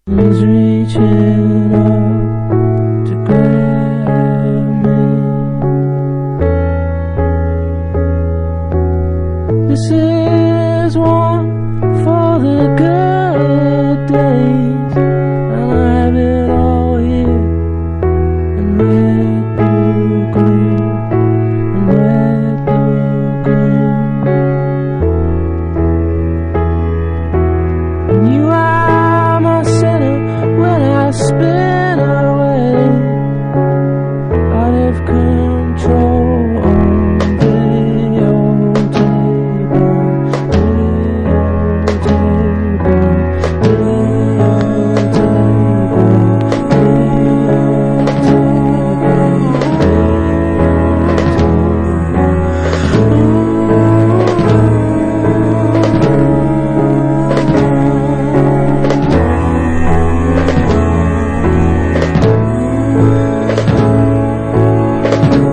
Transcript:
is reaching up to grab me. This is one for the good days, and I have it